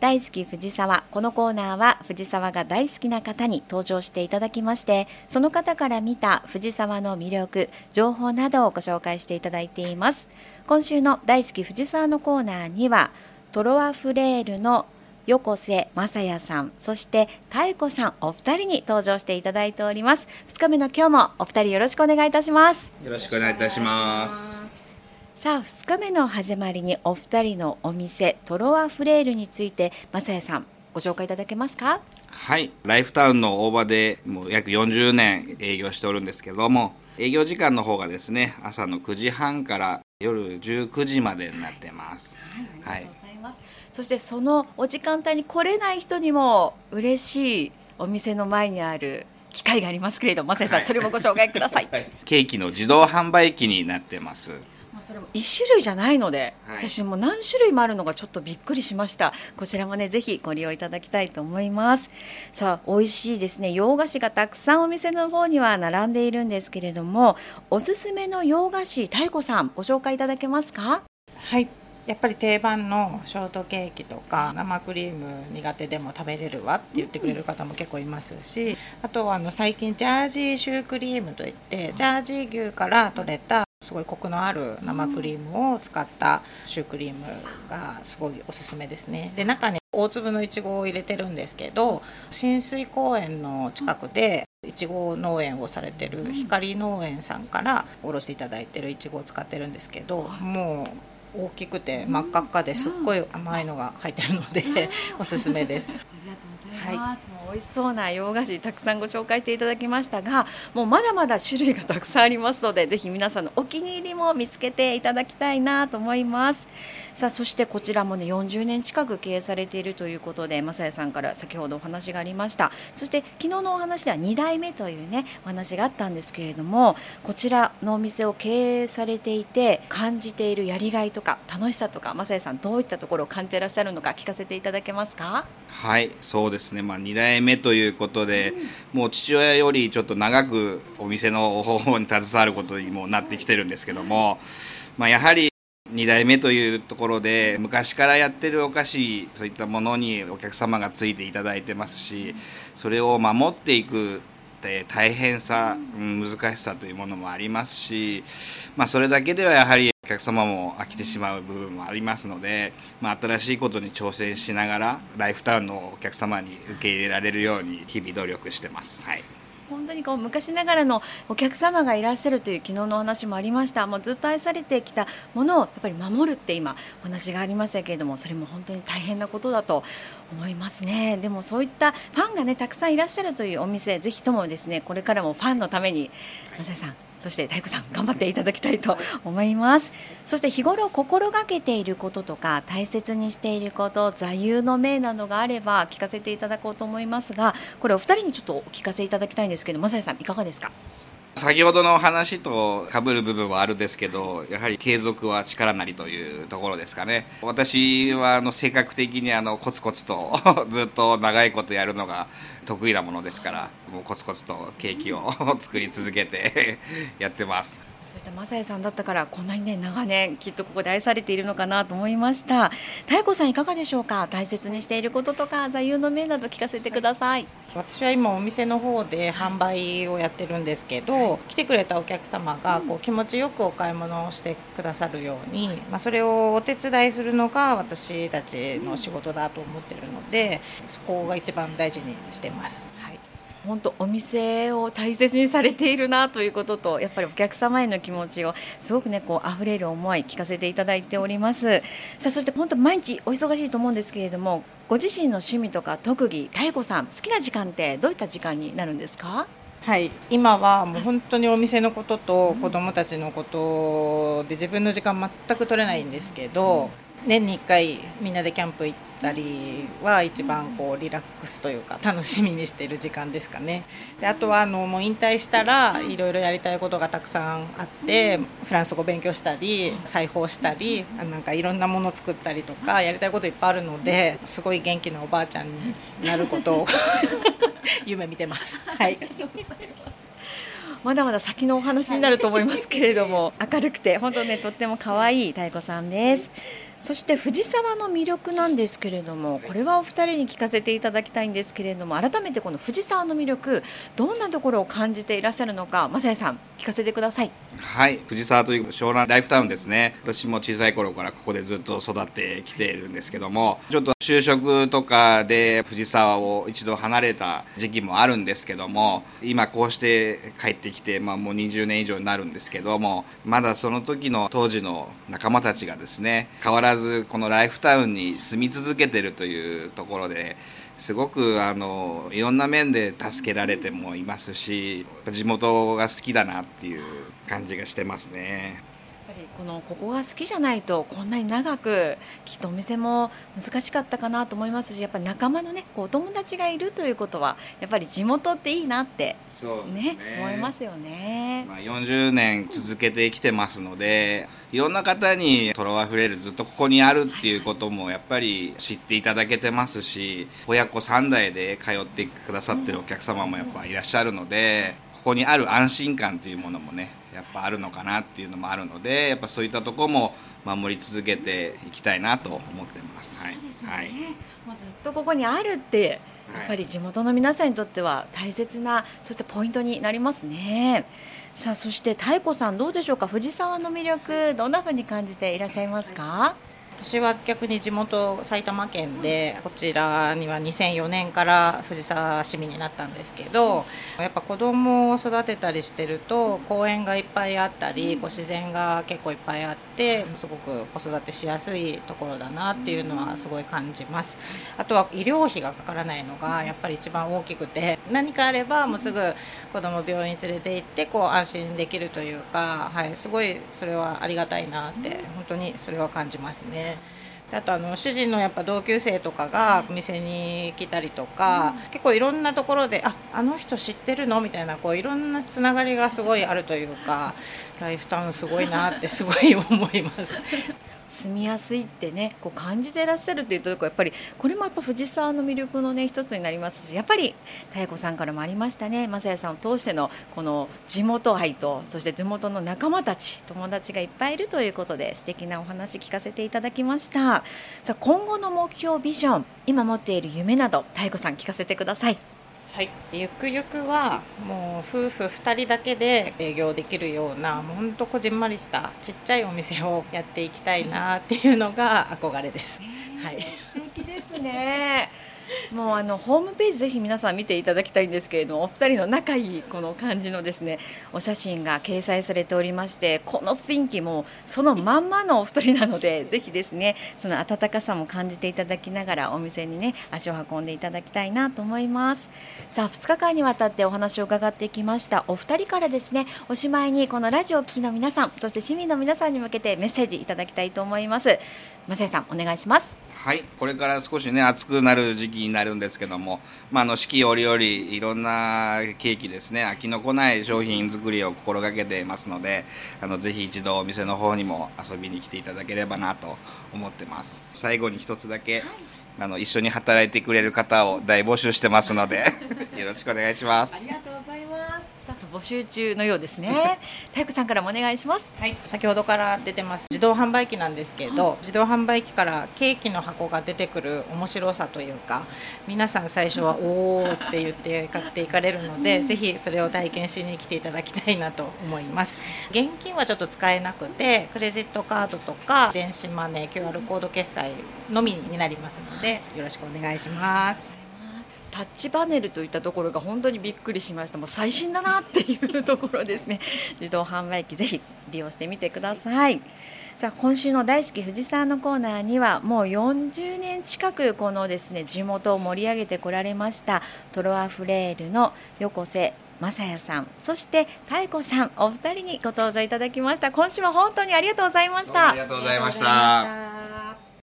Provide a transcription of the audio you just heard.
大好き藤沢。このコーナーは藤沢が大好きな方に登場していただきまして、その方から見た藤沢の魅力、情報などをご紹介していただいています。今週の大好き藤沢のコーナーには、トロワフレールの横瀬正也さん、そして妙子さん、お二人に登場していただいております。2日目の今日もお二人よろしくお願いいたします。 よろしくお願いいたします。 さあ、2日目の始まりにお二人のお店トロワフレールについて正也さんご紹介いただけますか？ はい、ライフタウンの大場でもう約40年営業しておるんですけども、営業時間の方がですね、朝の9時半から夜19時までになってます。 はい、ありがとうございます。そしてそのお時間帯に来れない人にも嬉しいお店の前にある機械がありますけれども、正也さん、それもご紹介ください。 ケーキの自動販売機になってます。 それも1種類じゃないので、 はい、 私も何種類もあるのがちょっとびっくりしました。こちらもね、ぜひご利用いただきたいと思います。さあ、美味しいですね、洋菓子がたくさんお店の方には並んでいるんですけれども、おすすめの洋菓子、妙子さんご紹介いただけますか？ はい、やっぱり定番のショートケーキとか生クリーム苦手でも食べれるわって言ってくれる方も結構いますし、あとは最近ジャージーシュークリームといって、ジャージー牛から取れたすごいコクのある生クリームを使ったシュークリームがすごいおすすめですね。で、中に大粒のいちごを入れてるんですけど、親水公園の近くでいちご農園をされてる光農園さんからおろしていただいてるいちごを使ってるんですけど、もう大きくて真っ赤っかですっごい甘いのが入ってるのでおすすめです。 ありがとうございます。もう美味しそうな洋菓子たくさんご紹介していただきましたが、もうまだまだ種類がたくさんありますので、ぜひ皆さんのお気に入りも見つけていただきたいなと思います。さあ、そしてこちらもね、40年近く経営されているということで、正也さんから先ほどお話がありました。そして昨日のお話では2代目というね、お話があったんですけれども、こちらのお店を経営されていて感じているやりがいとか楽しさとか、正也さんどういったところを感じていらっしゃるのか聞かせていただけますか？ はい、そうですね、2代目ということで、もう父親よりちょっと長くお店の方に携わることにもなってきてるんですけども、やはり2代目というところで昔からやってるお菓子、そういったものにお客様がついていただいてますし、それを守っていく大変さ、難しさというものもありますし、それだけではやはりお客様も飽きてしまう部分もありますので、新しいことに挑戦しながらライフタウンのお客様に受け入れられるように日々努力してます。はい、 本当に昔ながらのお客様がいらっしゃるという昨日のお話もありました。もうずっと愛されてきたものをやっぱり守るって今お話がありましたけれども、それも本当に大変なことだと思いますね。でもそういったファンがねたくさんいらっしゃるというお店、ぜひともですね、これからもファンのために正也さん、そして妙子さん頑張っていただきたいと思います。そして日頃心がけていることとか大切にしていること、座右の銘などがあれば聞かせていただこうと思いますが、これお二人にちょっとお聞かせいただきたいんですけど、正也さんいかがですか？ 先ほどの話と被る部分はあるんですけど、やはり継続は力なりというところですかね。私は性格的にコツコツとずっと長いことやるのが得意なものですから、もうコツコツとケーキを作り続けてやってます。 そういった正也さんだったからこんなにね長年きっとここで愛されているのかなと思いました。妙子さんいかがでしょうか？大切にしていることとか座右の銘など聞かせてください。 私は今お店の方で販売をやってるんですけど、来てくれたお客様が気持ちよくお買い物をしてくださるように、それをお手伝いするのが私たちの仕事だと思ってるので、そこが一番大事にしてます。はい、 本当お店を大切にされているなということと、やっぱりお客様への気持ちをすごくね溢れる思い聞かせていただいております。さあ、そして本当毎日お忙しいと思うんですけれども、ご自身の趣味とか特技、妙子さん好きな時間ってどういった時間になるんですか？ はい、今はもう本当にお店のことと子どもたちのことで自分の時間全く取れないんですけど、年に1回みんなでキャンプ行ったりは一番リラックスというか楽しみにしている時間ですかね。で、あとはもう引退したらいろいろやりたいことがたくさんあって、フランス語勉強したり裁縫したりなんかいろんなもの作ったりとかやりたいこといっぱいあるので、すごい元気なおばあちゃんになることを夢見てます。はい、 まだまだ先のお話になると思いますけれども、明るくて本当ねとっても可愛い妙子さんです。 そして藤沢の魅力なんですけれども、これはお二人に聞かせていただきたいんですけれども、改めてこの藤沢の魅力、どんなところを感じていらっしゃるのか、正也さん聞かせてください。 はい、藤沢という湘南ライフタウンですね。私も小さい頃からここでずっと育ってきているんですけども、ちょっと就職とかで藤沢を一度離れた時期もあるんですけども、今こうして帰ってきて、もう20年以上になるんですけども、まだその時の当時の仲間たちがですね、変わらずこのライフタウンに住み続けているというところで、すごくいろんな面で助けられてもいますし、地元が好きだなっていう感じがしてますね。 やっぱりここが好きじゃないとこんなに長くきっとお店も難しかったかなと思いますし、やっぱり仲間のねお友達がいるということはやっぱり地元っていいなってね思いますよね。 40年続けてきてますので、いろんな方にトロワフレールずっとここにあるっていうこともやっぱり知っていただけてますし、親子3代で通ってくださってるお客様もやっぱいらっしゃるので、ここにある安心感というものもねやっぱあるのかなっていうのもあるので、やっぱそういったところも守り続けていきたいなと思ってます。 そうですね、はい、もうずっとここにあるってやっぱり地元の皆さんにとっては大切な、そういったポイントになりますね。さあ、そして妙子さんどうでしょうか。藤沢の魅力どんな風に感じていらっしゃいますか。 私は逆に地元埼玉県で、こちらには2004年から藤沢市民になったんですけど、やっぱ子供を育てたりしてると公園がいっぱいあったり、自然が結構いっぱいあって、すごく子育てしやすいところだなっていうのはすごい感じます。あとは医療費がかからないのがやっぱり一番大きくて、何かあればもうすぐ子供病院に連れて行って安心できるというか、はい、すごいそれはありがたいなって本当にそれは感じますね。あと主人のやっぱ同級生とかがお店に来たりとか、結構いろんなところであの人知ってるのみたいな、いろんなつながりがすごいあるというか、ライフタウンすごいなってすごい思います住みやすいってね感じていらっしゃるというところ、やっぱりこれもやっぱ藤沢の魅力のね一つになりますし、やっぱり妙子さんからもありましたね、正也さんを通してのこの地元愛と、そして地元の仲間たち友達がいっぱいいるということで、素敵なお話聞かせていただきました。さあ、今後の目標ビジョン、今持っている夢など妙子さん聞かせてください。 はい、ゆくゆくはもう夫婦2人だけで営業できるような、もうほんとこじんまりしたちっちゃいお店をやっていきたいなっていうのが憧れです。はい、 素敵ですね。もうホームページぜひ皆さん見ていただきたいんですけれども、お二人の仲いいこの感じのですねお写真が掲載されておりまして、この雰囲気もそのまんまのお二人なので、ぜひですねその温かさも感じていただきながらお店にね足を運んでいただきたいなと思います。さあ、2日間にわたってお話を伺ってきましたお二人からですね、おしまいにこのラジオを聴きの皆さん、そして市民の皆さんに向けてメッセージいただきたいと思います。正也さんお願いします。 はい、これから少しね暑くなる時期になるんですけども、四季折々いろんなケーキですね、飽きのこない商品作りを心がけていますので、ぜひ一度お店の方にも遊びに来ていただければなと思ってます。最後に一つだけ、一緒に働いてくれる方を大募集してますのでよろしくお願いします。 ありがとうございます。スタッフ募集中のようですね。妙子さんからもお願いします。 はい、先ほどから出てます自動販売機なんですけど、自動販売機からケーキの箱が出てくる面白さというか、皆さん最初はおーって言って買っていかれるので、ぜひそれを体験しに来ていただきたいなと思います。現金はちょっと使えなくて、クレジットカードとか電子マネー QR コード決済のみになりますので、よろしくお願いします。 タッチパネルといったところが本当にびっくりしました。もう最新だなっていうところですね。自動販売機ぜひ利用してみてください。さあ、今週の大好き藤沢のコーナーにはもう40年近くこのですね地元を盛り上げてこられましたトロワフレールの横瀬正也さん、そして妙子さん、お二人にご登場いただきました。今週は本当にありがとうございました。 ありがとうございました。